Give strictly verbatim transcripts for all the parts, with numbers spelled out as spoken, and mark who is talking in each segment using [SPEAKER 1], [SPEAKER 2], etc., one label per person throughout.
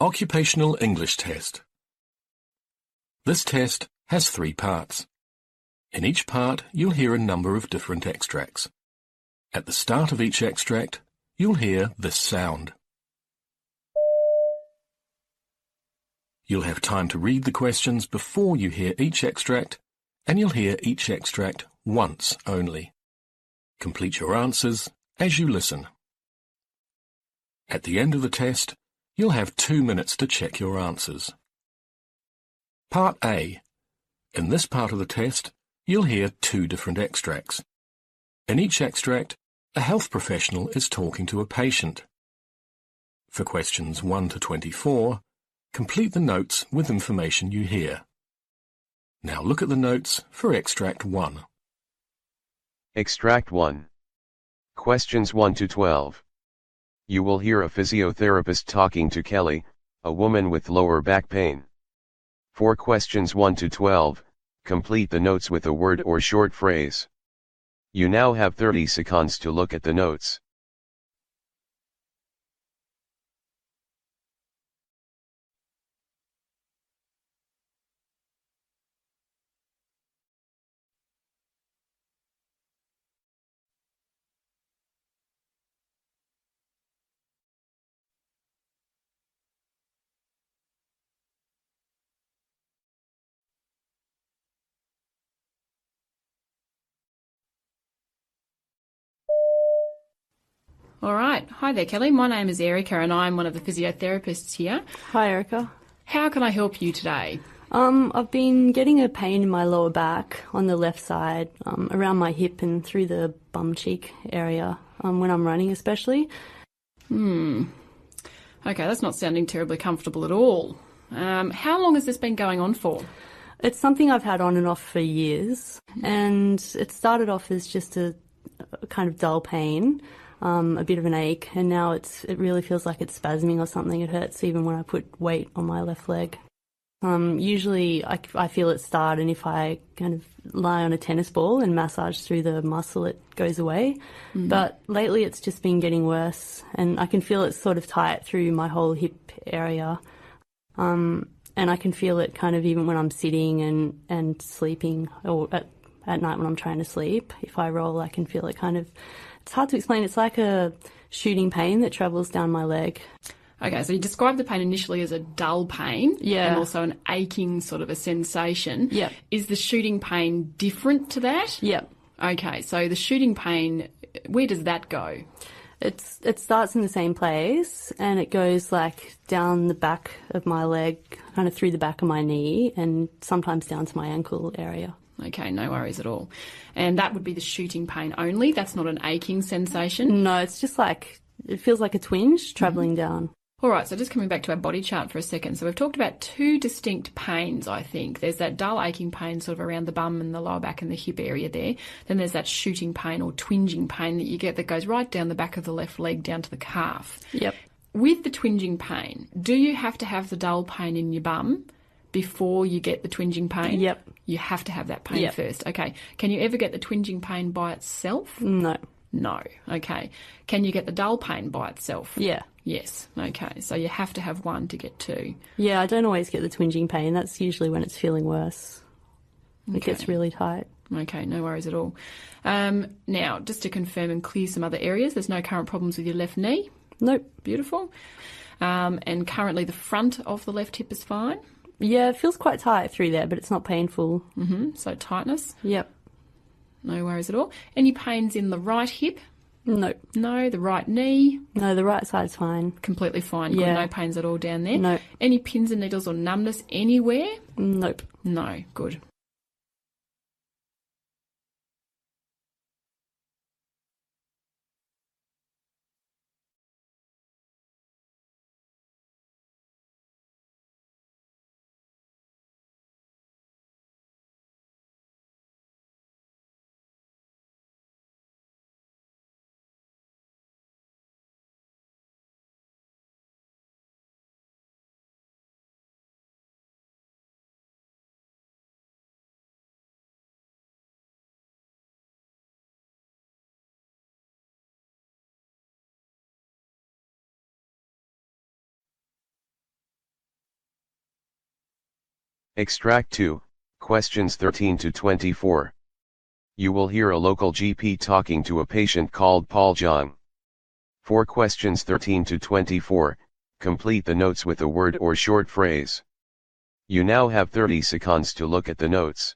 [SPEAKER 1] Occupational English Test. This test has three parts. In each part, you'll hear a number of different extracts. At the start of each extract, you'll hear this sound. You'll have time to read the questions before you hear each extract, and you'll hear each extract once only. Complete your answers as you listen. At the end of the test, you'll have two minutes to check your answers. Part A. In this part of the test, you'll hear two different extracts. In each extract, a health professional is talking to a patient. For questions one to twenty-four, complete the notes with information you hear. Now look at the notes for Extract one.
[SPEAKER 2] Extract one. Questions one to twelve. You will hear a physiotherapist talking to Kelly, a woman with lower back pain. For questions one to twelve, complete the notes with a word or short phrase. You now have thirty seconds to look at the notes.
[SPEAKER 3] All right. Hi there, Kelly. My name is Erica and I'm one of the physiotherapists here.
[SPEAKER 4] Hi, Erica.
[SPEAKER 3] How can I help you today?
[SPEAKER 4] Um, I've been getting a pain in my lower back on the left side, um, around my hip and through the bum cheek area, um, when I'm running especially.
[SPEAKER 3] Hmm. Okay, that's not sounding terribly comfortable at all. Um, how long has this been going on for?
[SPEAKER 4] It's something I've had on and off for years, and it started off as just a, a kind of dull pain. Um, a bit of an ache, and now it's it really feels like it's spasming or something. It hurts even when I put weight on my left leg. Um, usually I, I feel it start, and if I kind of lie on a tennis ball and massage through the muscle, it goes away. Mm-hmm. But lately it's just been getting worse, and I can feel it sort of tight through my whole hip area. Um, and I can feel it kind of even when I'm sitting and, and sleeping, or at, at night when I'm trying to sleep. If I roll, I can feel it kind of... It's hard to explain. It's like a shooting pain that travels down my leg.
[SPEAKER 3] Okay, so you described the pain initially as a dull pain,
[SPEAKER 4] yeah,
[SPEAKER 3] and also an aching sort of a sensation.
[SPEAKER 4] Yeah.
[SPEAKER 3] Is the shooting pain different to that?
[SPEAKER 4] Yeah.
[SPEAKER 3] Okay, so the shooting pain, where does that go?
[SPEAKER 4] It's it starts in the same place, and it goes like down the back of my leg, kind of through the back of my knee, and sometimes down to my ankle area.
[SPEAKER 3] Okay, no worries at all. And that would be the shooting pain only? That's not an aching sensation?
[SPEAKER 4] No, it's just like, it feels like a twinge travelling mm-hmm. down.
[SPEAKER 3] All right, so just coming back to our body chart for a second. So we've talked about two distinct pains, I think. There's that dull aching pain sort of around the bum and the lower back and the hip area there. Then there's that shooting pain or twinging pain that you get that goes right down the back of the left leg down to the calf.
[SPEAKER 4] Yep.
[SPEAKER 3] With the twinging pain, do you have to have the dull pain in your bum before you get the twinging pain?
[SPEAKER 4] Yep.
[SPEAKER 3] You have to have that pain
[SPEAKER 4] yep.
[SPEAKER 3] first. Okay. Can you ever get the twinging pain by itself?
[SPEAKER 4] No.
[SPEAKER 3] No. Okay. Can you get the dull pain by itself?
[SPEAKER 4] Yeah.
[SPEAKER 3] Yes. Okay. So you have to have one to get two.
[SPEAKER 4] Yeah, I don't always get the twinging pain. That's usually when it's feeling worse.
[SPEAKER 3] Okay.
[SPEAKER 4] It gets really tight.
[SPEAKER 3] Okay, no worries at all. Um, now, just to confirm and clear some other areas, there's no current problems with your left knee?
[SPEAKER 4] Nope.
[SPEAKER 3] Beautiful. Um, and currently the front of the left hip is fine?
[SPEAKER 4] Yeah, it feels quite tight through there, but it's not painful.
[SPEAKER 3] Mm-hmm. So tightness?
[SPEAKER 4] Yep.
[SPEAKER 3] No worries at all. Any pains in the right hip?
[SPEAKER 4] No.
[SPEAKER 3] No. The right knee?
[SPEAKER 4] No, the right side's fine.
[SPEAKER 3] Completely fine.
[SPEAKER 4] Yeah.
[SPEAKER 3] Good. No pains at all down there?
[SPEAKER 4] No.
[SPEAKER 3] Any pins and needles or numbness anywhere?
[SPEAKER 4] Nope.
[SPEAKER 3] No. Good.
[SPEAKER 2] Extract two, questions thirteen to twenty-four. You will hear a local G P talking to a patient called Paul John. For questions thirteen to twenty-four, complete the notes with a word or short phrase. You now have thirty seconds to look at the notes.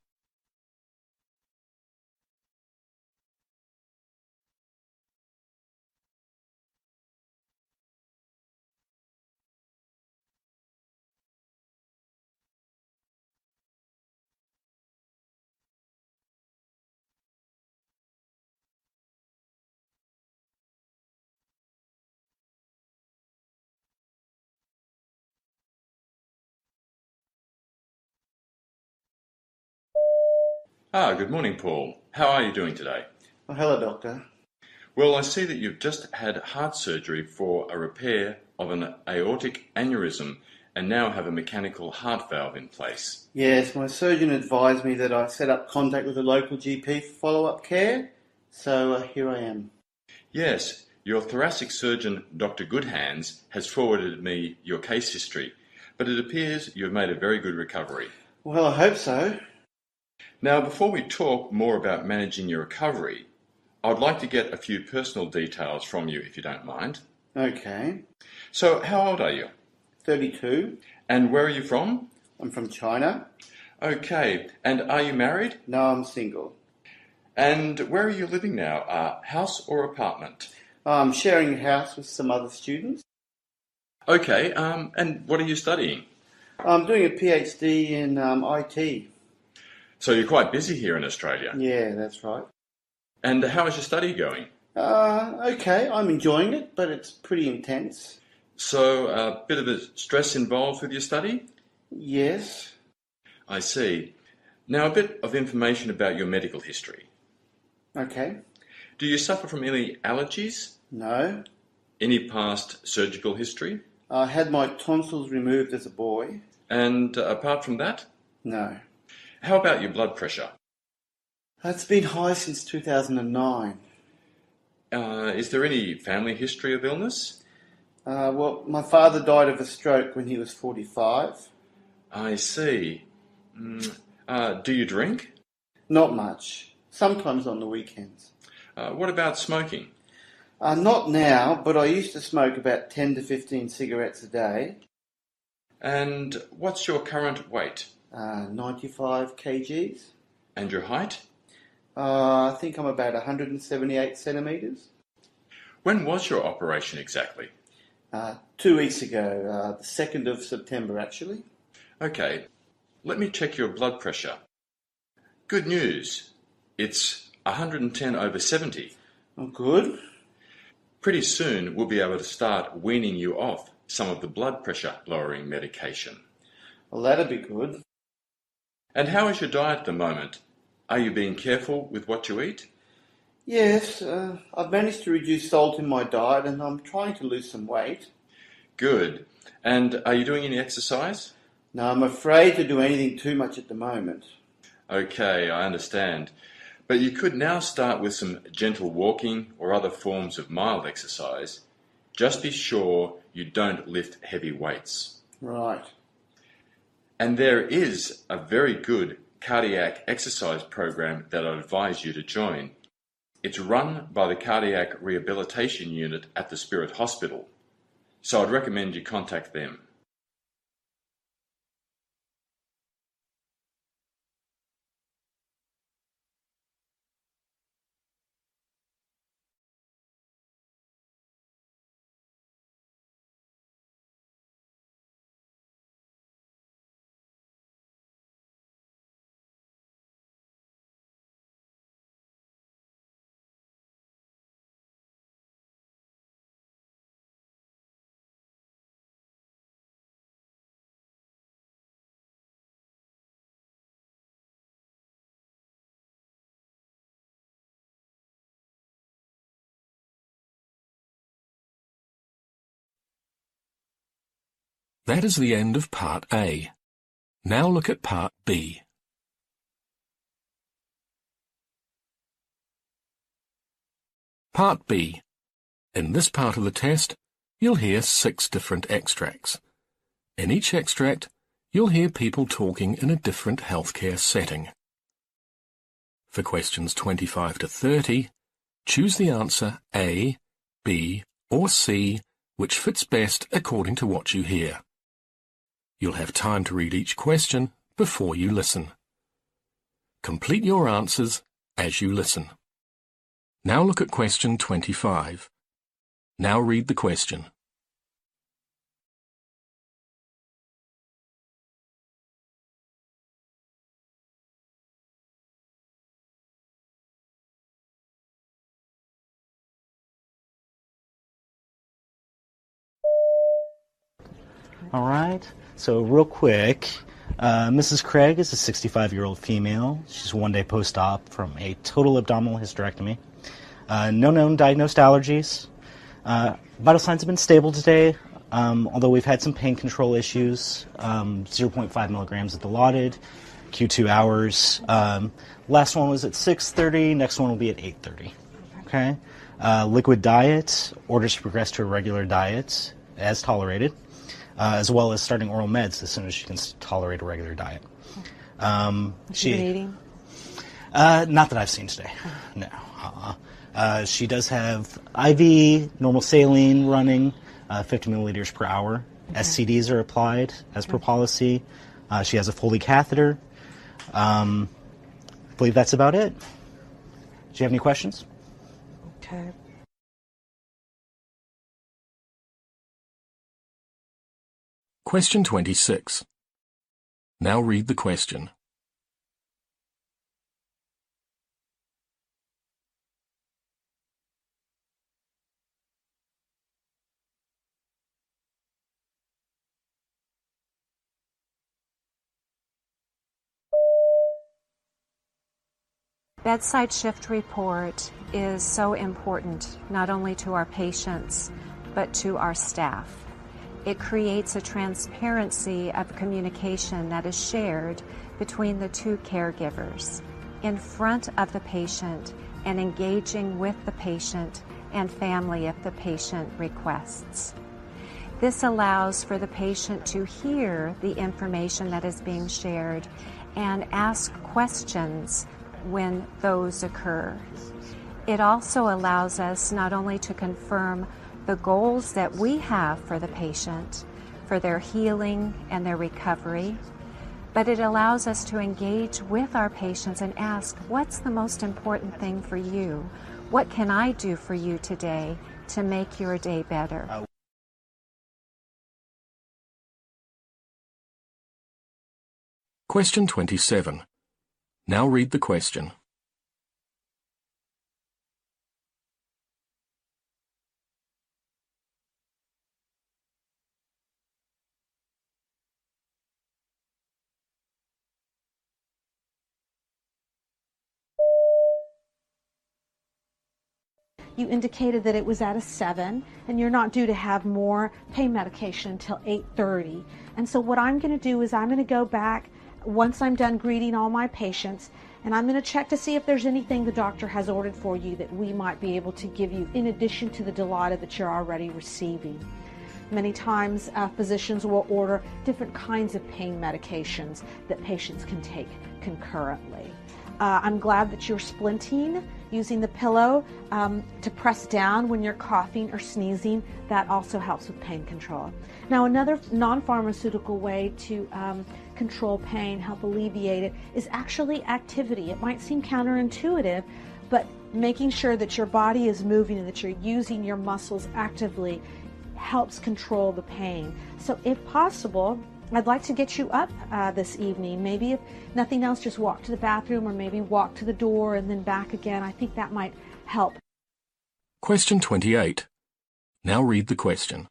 [SPEAKER 5] Ah, good morning, Paul. How are you doing today?
[SPEAKER 6] Oh, hello, Doctor.
[SPEAKER 5] Well, I see that you've just had heart surgery for a repair of an aortic aneurysm and now have a mechanical heart valve in place.
[SPEAKER 6] Yes, my surgeon advised me that I set up contact with a local G P for follow-up care, so uh, here I am.
[SPEAKER 5] Yes, your thoracic surgeon, Doctor Goodhands, has forwarded me your case history, but it appears you've made a very good recovery.
[SPEAKER 6] Well, I hope so.
[SPEAKER 5] Now, before we talk more about managing your recovery, I'd like to get a few personal details from you, if you don't mind.
[SPEAKER 6] Okay.
[SPEAKER 5] So, how old are you?
[SPEAKER 6] thirty-two.
[SPEAKER 5] And where are you from?
[SPEAKER 6] I'm from China.
[SPEAKER 5] Okay, and are you married?
[SPEAKER 6] No, I'm single.
[SPEAKER 5] And where are you living now? Uh, house or apartment?
[SPEAKER 6] I'm sharing a house with some other students.
[SPEAKER 5] Okay, um, and what are you studying?
[SPEAKER 6] I'm doing a PhD in um, I T.
[SPEAKER 5] So you're quite busy here in Australia.
[SPEAKER 6] Yeah, that's right.
[SPEAKER 5] And how is your study going?
[SPEAKER 6] Uh, okay, I'm enjoying it, but it's pretty intense.
[SPEAKER 5] So a bit of a stress involved with your study?
[SPEAKER 6] Yes.
[SPEAKER 5] I see. Now a bit of information about your medical history.
[SPEAKER 6] Okay.
[SPEAKER 5] Do you suffer from any allergies?
[SPEAKER 6] No.
[SPEAKER 5] Any past surgical history?
[SPEAKER 6] I had my tonsils removed as a boy.
[SPEAKER 5] And uh, apart from that?
[SPEAKER 6] No.
[SPEAKER 5] How about your blood pressure?
[SPEAKER 6] It's been high since two thousand nine.
[SPEAKER 5] Uh, is there any family history of illness?
[SPEAKER 6] Uh, well, my father died of a stroke when he was forty-five.
[SPEAKER 5] I see. Mm, uh, do you drink?
[SPEAKER 6] Not much. Sometimes on the weekends.
[SPEAKER 5] Uh, what about smoking?
[SPEAKER 6] Uh, not now, but I used to smoke about ten to fifteen cigarettes a day.
[SPEAKER 5] And what's your current weight?
[SPEAKER 6] Uh, ninety-five kilograms.
[SPEAKER 5] And your height?
[SPEAKER 6] Uh, I think I'm about one hundred seventy-eight centimetres.
[SPEAKER 5] When was your operation exactly?
[SPEAKER 6] Uh, two weeks ago, uh, the second of September actually.
[SPEAKER 5] Okay, let me check your blood pressure. Good news. It's one hundred ten over seventy.
[SPEAKER 6] Oh, good.
[SPEAKER 5] Pretty soon we'll be able to start weaning you off some of the blood pressure lowering medication.
[SPEAKER 6] Well, that'll be good.
[SPEAKER 5] And how is your diet at the moment? Are you being careful with what you eat?
[SPEAKER 6] Yes, uh, I've managed to reduce salt in my diet and I'm trying to lose some weight.
[SPEAKER 5] Good. And are you doing any exercise?
[SPEAKER 6] No, I'm afraid to do anything too much at the moment.
[SPEAKER 5] Okay, I understand. But you could now start with some gentle walking or other forms of mild exercise. Just be sure you don't lift heavy weights.
[SPEAKER 6] Right.
[SPEAKER 5] And there is a very good cardiac exercise program that I advise you to join. It's run by the Cardiac Rehabilitation Unit at the Spirit Hospital, so I'd recommend you contact them.
[SPEAKER 1] That is the end of Part A. Now look at Part B. Part B. In this part of the test, you'll hear six different extracts. In each extract, you'll hear people talking in a different healthcare setting. For questions twenty-five to thirty, choose the answer A, B, or C, which fits best according to what you hear. You'll have time to read each question before you listen. Complete your answers as you listen. Now look at question twenty-five. Now read the question.
[SPEAKER 7] All right, so real quick, uh, Missus Craig is a sixty-five-year-old female. She's one day post-op from a total abdominal hysterectomy. Uh, no known diagnosed allergies. Uh, vital signs have been stable today, um, although we've had some pain control issues. Um, zero point five milligrams at the allotted, Q two hours. Um, last one was at six thirty, next one will be at eight thirty. Okay? Uh, liquid diet, orders to progress to a regular diet as tolerated. Uh, as well as starting oral meds as soon as she can tolerate a regular diet. Um,
[SPEAKER 8] Has she been eating?
[SPEAKER 7] Uh, not that I've seen today. No. Uh-uh. Uh, she does have I V, normal saline running, uh, fifty milliliters per hour. Okay. S C Ds are applied as okay. per policy. Uh, she has a Foley catheter. Um, I believe that's about it. Do you have any questions?
[SPEAKER 8] Okay.
[SPEAKER 1] Question twenty-six. Now read the question.
[SPEAKER 9] Bedside shift report is so important, not only to our patients, but to our staff. It creates a transparency of communication that is shared between the two caregivers in front of the patient and engaging with the patient and family if the patient requests. This allows for the patient to hear the information that is being shared and ask questions when those occur. It also allows us not only to confirm the goals that we have for the patient, for their healing and their recovery, but it allows us to engage with our patients and ask, what's the most important thing for you? What can I do for you today to make your day better?
[SPEAKER 1] Question twenty-seven. Now read the question.
[SPEAKER 8] You indicated that it was at a seven, and you're not due to have more pain medication until eight thirty. And so what I'm going to do is I'm going to go back once I'm done greeting all my patients, and I'm going to check to see if there's anything the doctor has ordered for you that we might be able to give you in addition to the Dilaudid that you're already receiving. Many times uh, physicians will order different kinds of pain medications that patients can take concurrently. Uh, I'm glad that you're splinting using the pillow um, to press down when you're coughing or sneezing. That also helps with pain control. Now, another non-pharmaceutical way to um, control pain, help alleviate it, is actually activity. It might seem counterintuitive, but making sure that your body is moving and that you're using your muscles actively helps control the pain. So if possible, I'd like to get you up uh, this evening. Maybe if nothing else, just walk to the bathroom or maybe walk to the door and then back again. I think that might help.
[SPEAKER 1] Question twenty-eight. Now read the question.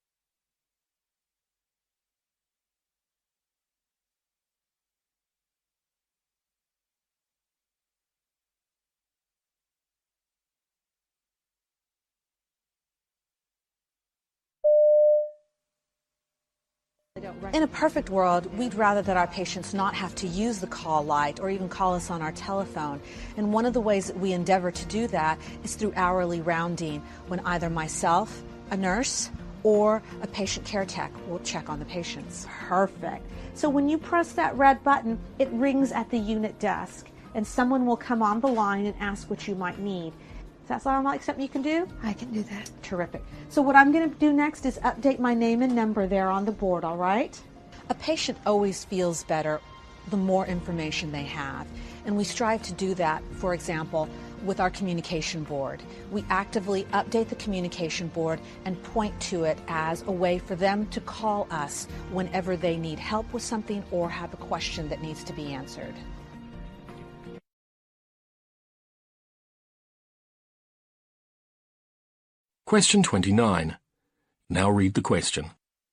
[SPEAKER 10] In a perfect world, we'd rather that our patients not have to use the call light or even call us on our telephone. And one of the ways that we endeavor to do that is through hourly rounding, when either myself, a nurse, or a patient care tech will check on the patients. Perfect. So when you press that red button, it rings at the unit desk, and someone will come on the line and ask what you might need. Does that sound like something you can do?
[SPEAKER 11] I can do that.
[SPEAKER 10] Terrific. So what I'm going to do next is update my name and number there on the board, all right? A patient always feels better the more information they have, and we strive to do that, for example, with our communication board. We actively update the communication board and point to it as a way for them to call us whenever they need help with something or have a question that needs to be answered.
[SPEAKER 1] Question twenty-nine. Now read the question.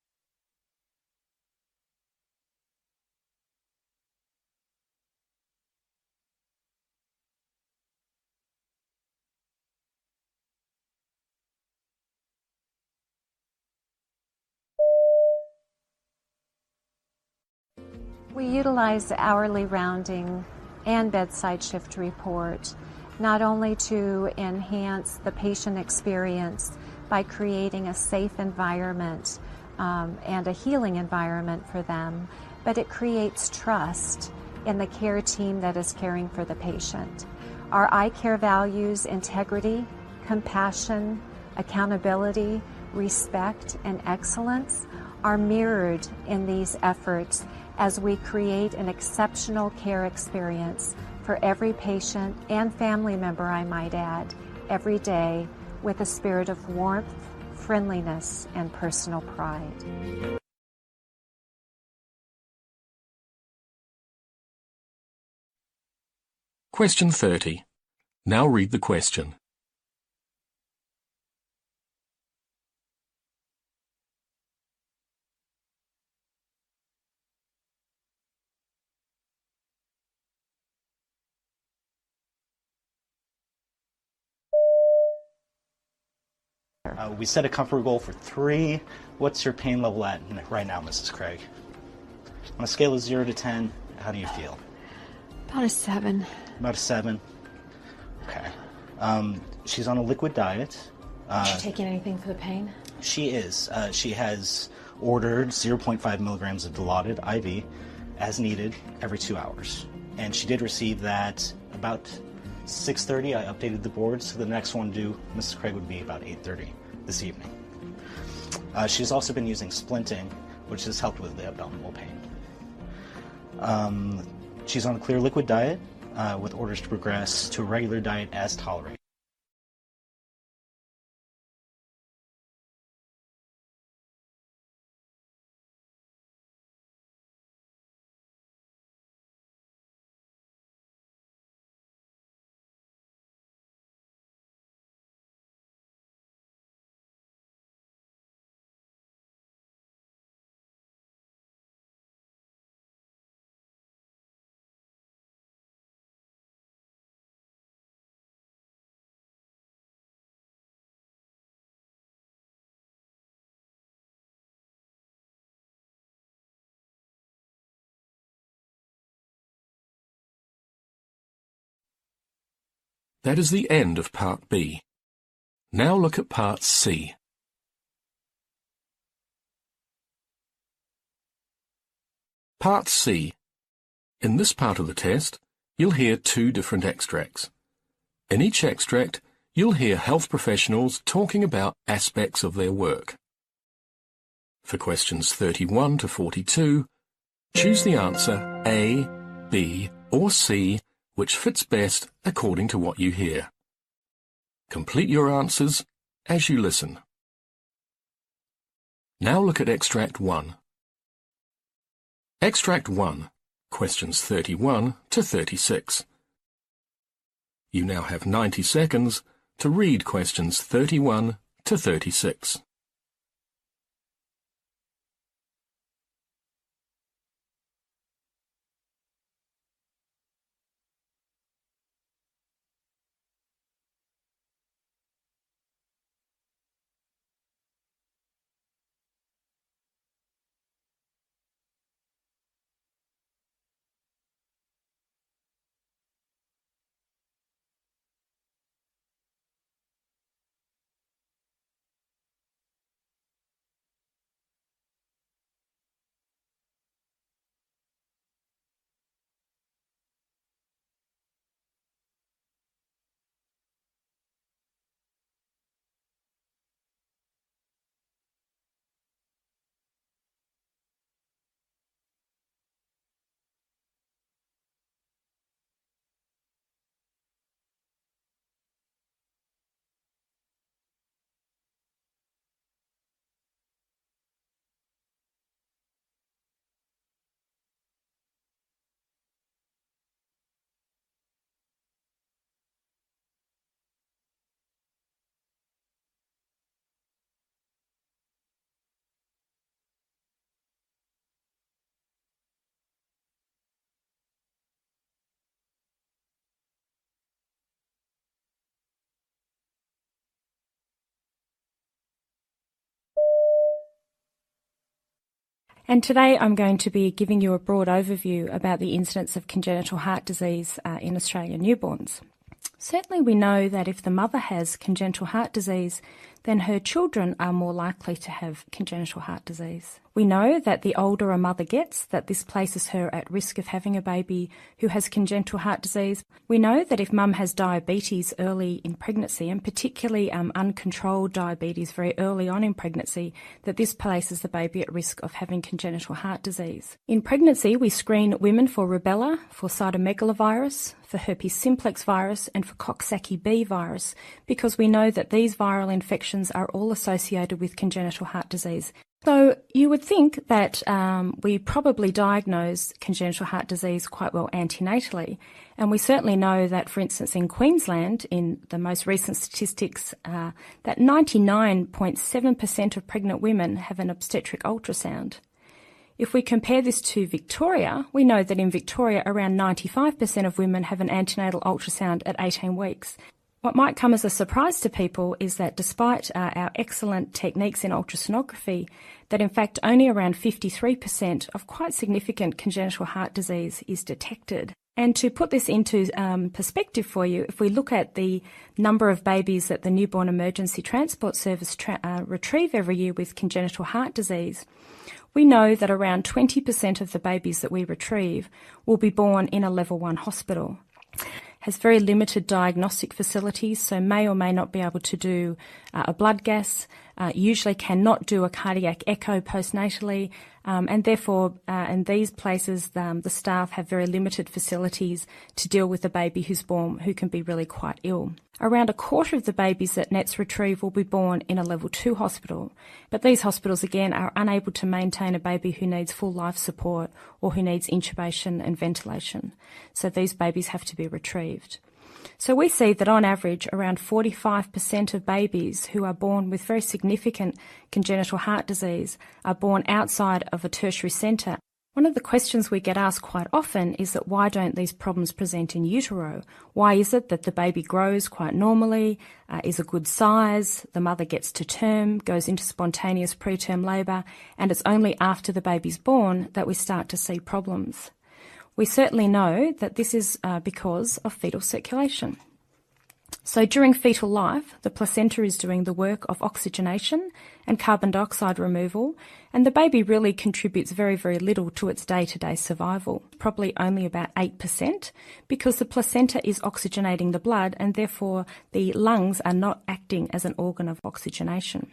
[SPEAKER 9] We utilize hourly rounding and bedside shift report not only to enhance the patient experience by creating a safe environment um, and a healing environment for them, but it creates trust in the care team that is caring for the patient. Our eye care values integrity, compassion, accountability, respect, and excellence are mirrored in these efforts as we create an exceptional care experience for every patient and family member, I might add, every day with a spirit of warmth, friendliness, and personal pride.
[SPEAKER 1] Question thirty. Now read the question.
[SPEAKER 7] Uh, we set a comfort goal for three. What's your pain level at right now, Missus Craig? On a scale of zero to ten, how do you feel?
[SPEAKER 11] About a seven.
[SPEAKER 7] About a seven. Okay. Um, she's on a liquid diet. Uh,
[SPEAKER 10] Is she taking anything for the pain?
[SPEAKER 7] She is. Uh, she has ordered zero point five milligrams of Dilaudid I V as needed every two hours. And she did receive that about six thirty. I updated the board, so the next one due, Missus Craig, would be about eight thirty this evening. Uh, she's also been using splinting, which has helped with the abdominal pain. Um, she's on a clear liquid diet uh, with orders to progress to a regular diet as tolerated.
[SPEAKER 1] That is the end of Part B. Now look at Part C. Part C. In this part of the test, you'll hear two different extracts. In each extract, you'll hear health professionals talking about aspects of their work. For questions thirty-one to forty-two, choose the answer A, B, or C, which fits best according to what you hear. Complete your answers as you listen. Now look at Extract one. Extract one, questions thirty-one to thirty-six. You now have ninety seconds to read questions thirty-one to thirty-six.
[SPEAKER 12] And today I'm going to be giving you a broad overview about the incidence of congenital heart disease uh, in Australian newborns. Certainly we know that if the mother has congenital heart disease, then her children are more likely to have congenital heart disease. We know that the older a mother gets, that this places her at risk of having a baby who has congenital heart disease. We know that if mum has diabetes early in pregnancy, and particularly um, uncontrolled diabetes very early on in pregnancy, that this places the baby at risk of having congenital heart disease. In pregnancy, we screen women for rubella, for cytomegalovirus, for herpes simplex virus, and for Coxsackie B virus, because we know that these viral infections are all associated with congenital heart disease. So you would think that um, we probably diagnose congenital heart disease quite well antenatally, and we certainly know that, for instance, in Queensland, in the most recent statistics, uh, that ninety-nine point seven percent of pregnant women have an obstetric ultrasound. If we compare this to Victoria, we know that in Victoria around ninety-five percent of women have an antenatal ultrasound at eighteen weeks. What might come as a surprise to people is that despite uh, our excellent techniques in ultrasonography, that in fact only around fifty-three percent of quite significant congenital heart disease is detected. And to put this into um, perspective for you, if we look at the number of babies that the Newborn Emergency Transport Service tra- uh, retrieve every year with congenital heart disease, we know that around twenty percent of the babies that we retrieve will be born in a level one hospital. Has very limited diagnostic facilities, so may or may not be able to do uh, a blood gas, uh, usually cannot do a cardiac echo postnatally, um, and therefore uh, in these places um, the staff have very limited facilities to deal with a baby who's born who can be really quite ill. Around a quarter of the babies that N E T S retrieve will be born in a level two hospital, but these hospitals again are unable to maintain a baby who needs full life support or who needs intubation and ventilation. So these babies have to be retrieved. So we see that on average around forty-five percent of babies who are born with very significant congenital heart disease are born outside of a tertiary centre. One of the questions we get asked quite often is that why don't these problems present in utero? Why is it that the baby grows quite normally, uh, is a good size, the mother gets to term, goes into spontaneous preterm labour, and it's only after the baby's born that we start to see problems? We certainly know that this is uh, because of fetal circulation. So during fetal life, the placenta is doing the work of oxygenation and carbon dioxide removal, and the baby really contributes very, very little to its day-to-day survival, probably only about eight percent, because the placenta is oxygenating the blood and therefore the lungs are not acting as an organ of oxygenation.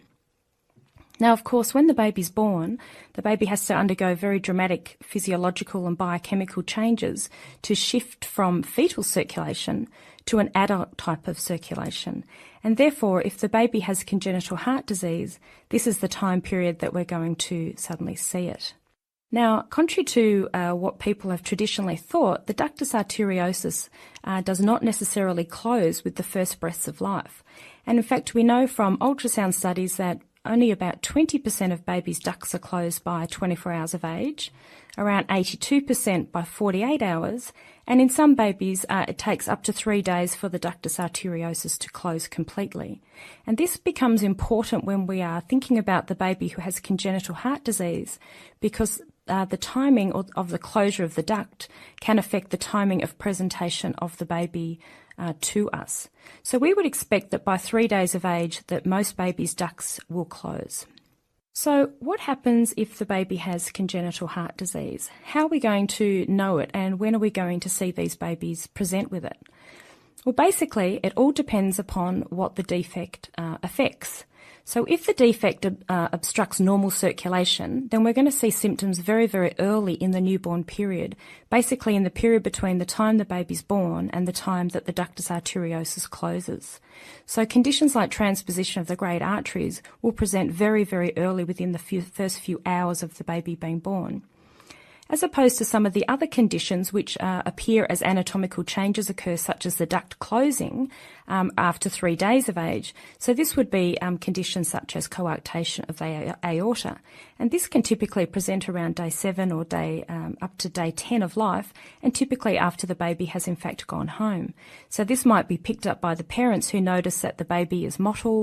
[SPEAKER 12] Now, of course, when the baby's born, the baby has to undergo very dramatic physiological and biochemical changes to shift from fetal circulation to an adult type of circulation. And therefore, if the baby has congenital heart disease, this is the time period that we're going to suddenly see it. Now, contrary to uh, what people have traditionally thought, the ductus arteriosus uh, does not necessarily close with the first breaths of life. And in fact, we know from ultrasound studies that only about twenty percent of babies' ducts are closed by twenty-four hours of age, around eighty-two percent by forty-eight hours, and in some babies uh, it takes up to three days for the ductus arteriosus to close completely. And this becomes important when we are thinking about the baby who has congenital heart disease, because uh, the timing of, of the closure of the duct can affect the timing of presentation of the baby Uh, to us. So we would expect that by three days of age that most babies' ducts will close. So what happens if the baby has congenital heart disease? How are we going to know it, and when are we going to see these babies present with it? Well, basically it all depends upon what the defect uh, affects. So if the defect uh, obstructs normal circulation, then we're going to see symptoms very, very early in the newborn period, basically in the period between the time the baby's born and the time that the ductus arteriosus closes. So conditions like transposition of the great arteries will present very, very early within the few, first few hours of the baby being born, as opposed to some of the other conditions which uh, appear as anatomical changes occur, such as the duct closing um, after three days of age. So this would be um, conditions such as coarctation of the aorta, and this can typically present around day seven or day um, up to day ten of life, and typically after the baby has in fact gone home. So this might be picked up by the parents who notice that the baby is mottled,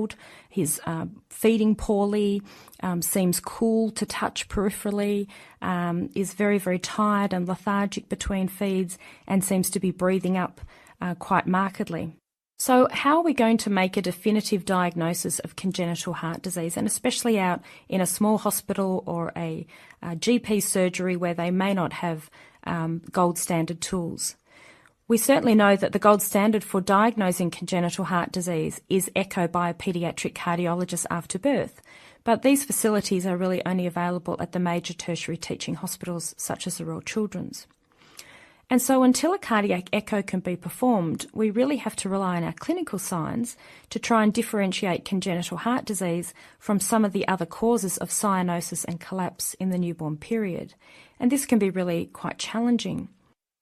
[SPEAKER 12] He's uh, feeding poorly, um, seems cool to touch peripherally, um, is very, very tired and lethargic between feeds, and seems to be breathing up uh, quite markedly. So how are we going to make a definitive diagnosis of congenital heart disease, and especially out in a small hospital or a, a G P surgery where they may not have um, gold standard tools? We certainly know that the gold standard for diagnosing congenital heart disease is echo by a paediatric cardiologist after birth, but these facilities are really only available at the major tertiary teaching hospitals such as the Royal Children's. And so until a cardiac echo can be performed, we really have to rely on our clinical signs to try and differentiate congenital heart disease from some of the other causes of cyanosis and collapse in the newborn period. And this can be really quite challenging.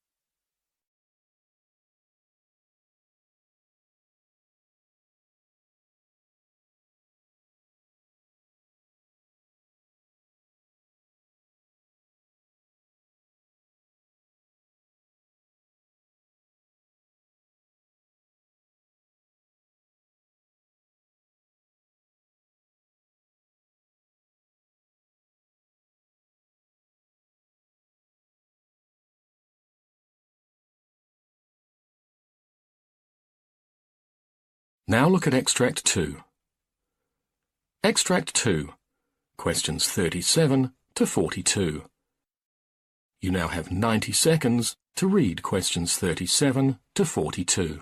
[SPEAKER 1] Now look at Extract two. Extract two, questions thirty-seven to forty-two. You now have ninety seconds to read questions thirty-seven to forty-two.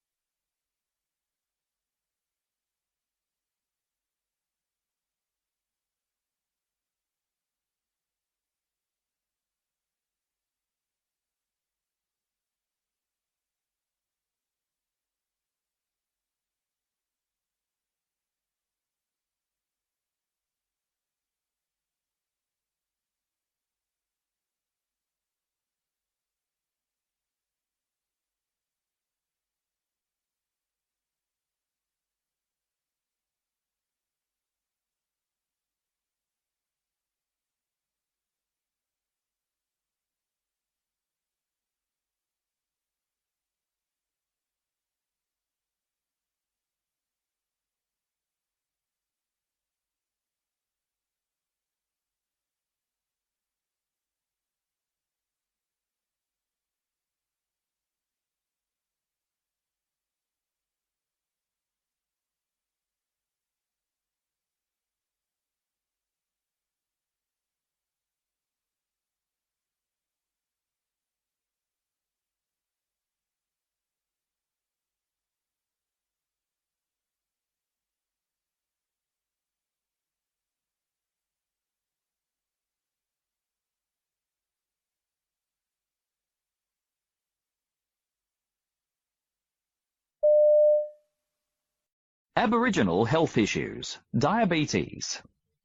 [SPEAKER 13] Aboriginal health issues. Diabetes.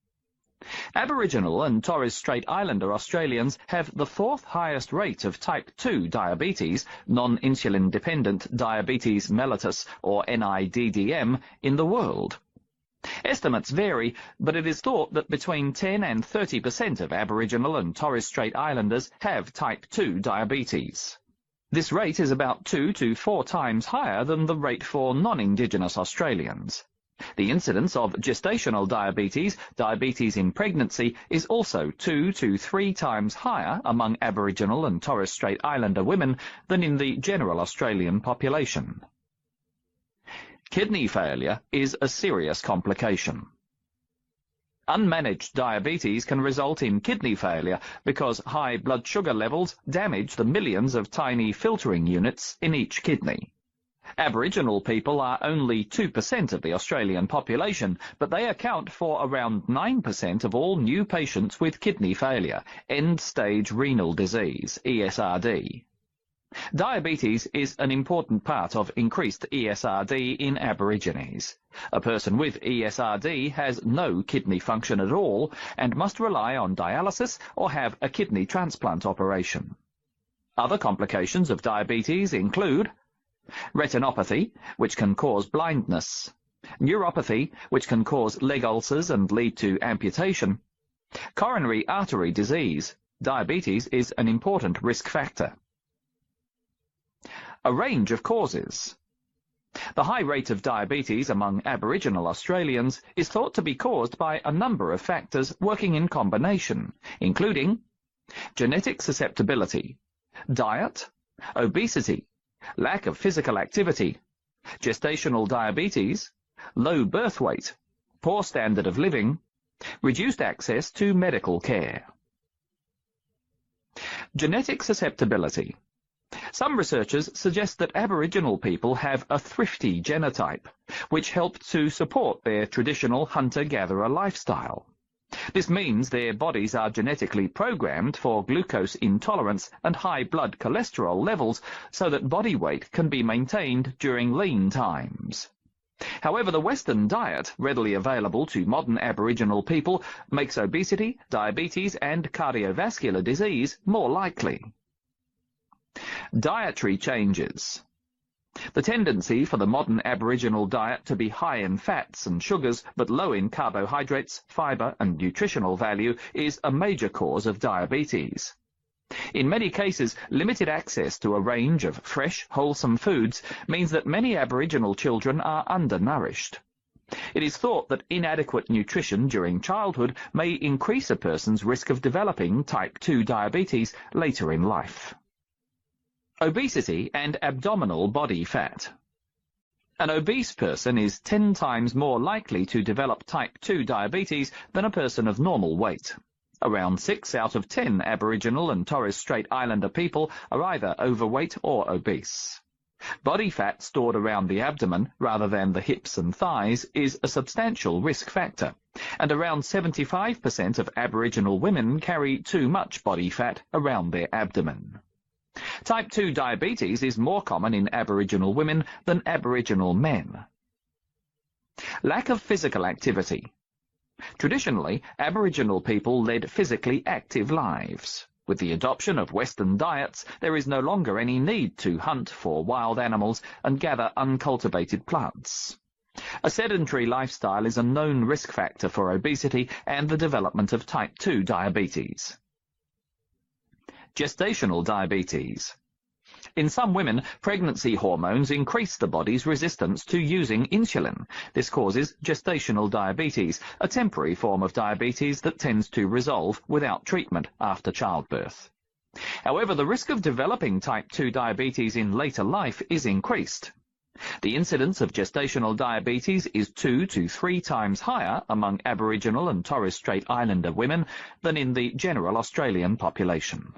[SPEAKER 13] Aboriginal and Torres Strait Islander Australians have the fourth highest rate of type two diabetes, non-insulin dependent diabetes mellitus or N I D D M, in the world. Estimates vary, but it is thought that between ten and thirty percent of Aboriginal and Torres Strait Islanders have type two diabetes. This rate is about two to four times higher than the rate for non-Indigenous Australians. The incidence of gestational diabetes, diabetes in pregnancy, is also two to three times higher among Aboriginal and Torres Strait Islander women than in the general Australian population. Kidney failure is a serious complication. Unmanaged diabetes can result in kidney failure because high blood sugar levels damage the millions of tiny filtering units in each kidney. Aboriginal people are only two percent of the Australian population, but they account for around nine percent of all new patients with kidney failure, end-stage renal disease, E S R D. Diabetes is an important part of increased E S R D in Aborigines. A person with E S R D has no kidney function at all and must rely on dialysis or have a kidney transplant operation. Other complications of diabetes include retinopathy, which can cause blindness, neuropathy, which can cause leg ulcers and lead to amputation, coronary artery disease. Diabetes is an important risk factor. A range of causes. The high rate of diabetes among Aboriginal Australians is thought to be caused by a number of factors working in combination, including genetic susceptibility, diet, obesity, lack of physical activity, gestational diabetes, low birth weight, poor standard of living, reduced access to medical care. Genetic susceptibility. Some researchers suggest that Aboriginal people have a thrifty genotype, which helped to support their traditional hunter-gatherer lifestyle. This means their bodies are genetically programmed for glucose intolerance and high blood cholesterol levels so that body weight can be maintained during lean times. However, the Western diet, readily available to modern Aboriginal people, makes obesity, diabetes and cardiovascular disease more likely. Dietary changes. The tendency for the modern Aboriginal diet to be high in fats and sugars but low in carbohydrates, fibre and nutritional value is a major cause of diabetes. In many cases, limited access to a range of fresh, wholesome foods means that many Aboriginal children are undernourished. It is thought that inadequate nutrition during childhood may increase a person's risk of developing type two diabetes later in life. Obesity and abdominal body fat. An obese person is ten times more likely to develop type two diabetes than a person of normal weight. Around six out of ten Aboriginal and Torres Strait Islander people are either overweight or obese. Body fat stored around the abdomen rather than the hips and thighs is a substantial risk factor, and around seventy-five percent of Aboriginal women carry too much body fat around their abdomen. Type two diabetes is more common in Aboriginal women than Aboriginal men. Lack of physical activity. Traditionally, Aboriginal people led physically active lives. With the adoption of Western diets, there is no longer any need to hunt for wild animals and gather uncultivated plants. A sedentary lifestyle is a known risk factor for obesity and the development of type two diabetes. Gestational diabetes. In some women, pregnancy hormones increase the body's resistance to using insulin. This causes gestational diabetes, a temporary form of diabetes that tends to resolve without treatment after childbirth. However, the risk of developing type two diabetes in later life is increased. The incidence of gestational diabetes is two to three times higher among Aboriginal and Torres Strait Islander women than in the general Australian population.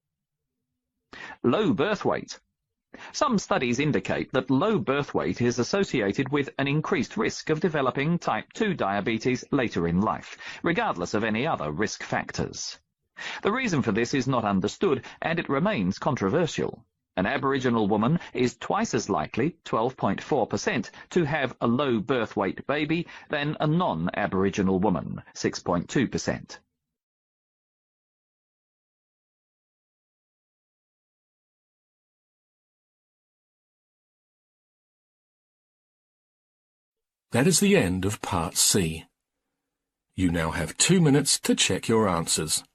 [SPEAKER 13] Low birth weight. Some studies indicate that low birth weight is associated with an increased risk of developing type two diabetes later in life, regardless of any other risk factors. The reason for this is not understood, and it remains controversial. An Aboriginal woman is twice as likely, twelve point four percent, to have a low birth weight baby than a non-Aboriginal woman, six point two percent.
[SPEAKER 1] That is the end of Part C. You now have two minutes to check your answers.